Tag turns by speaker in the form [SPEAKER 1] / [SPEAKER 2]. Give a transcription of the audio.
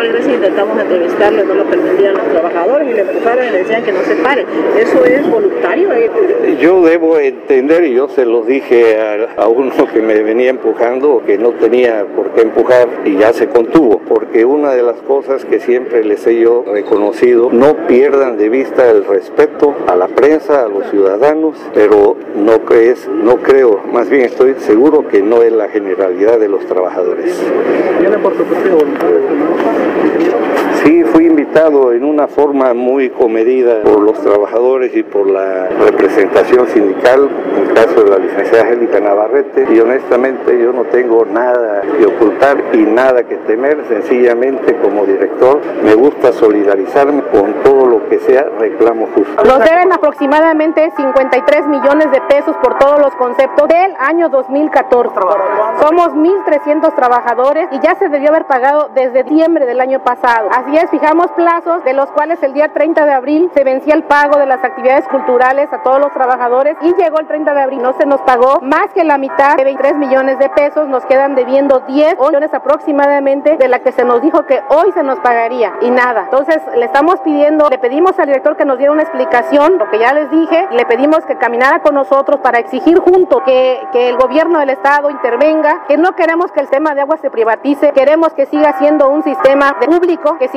[SPEAKER 1] varias veces intentamos entrevistarle, no lo permitían los trabajadores y le empujaron y le decían que no se pare. ¿Eso es voluntario?
[SPEAKER 2] Yo debo entender, y yo se los dije a uno que me venía empujando, que no tenía por qué empujar y ya se contuvo, porque una de las cosas que siempre les he yo reconocido, no pierdan de vista el respeto a la prensa, a los ciudadanos, pero no creo, más bien estoy seguro que no es la generalidad de los trabajadores.
[SPEAKER 3] ¿Viene por supuesto voluntario?
[SPEAKER 2] Sí, fui invitado en una forma muy comedida por los trabajadores y por la representación sindical, en el caso de la licenciada Angélica Navarrete, y honestamente yo no tengo nada que ocultar y nada que temer, sencillamente como director me gusta solidarizarme con todo lo que sea reclamo justo.
[SPEAKER 4] Nos deben aproximadamente 53 millones de pesos por todos los conceptos del año 2014. Somos 1.300 trabajadores y ya se debió haber pagado desde diciembre del año pasado. Así es, fijamos plazos de los cuales el día 30 de abril se vencía el pago de las actividades culturales a todos los trabajadores y llegó el 30 de abril, no se nos pagó más que la mitad de 23 millones de pesos, nos quedan debiendo 10 millones aproximadamente de la que se nos dijo que hoy se nos pagaría y nada. Entonces le pedimos al director que nos diera una explicación, lo que ya les dije, le pedimos que caminara con nosotros para exigir juntos que el gobierno del estado intervenga, que no queremos que el tema de agua se privatice, queremos que siga siendo un sistema público, que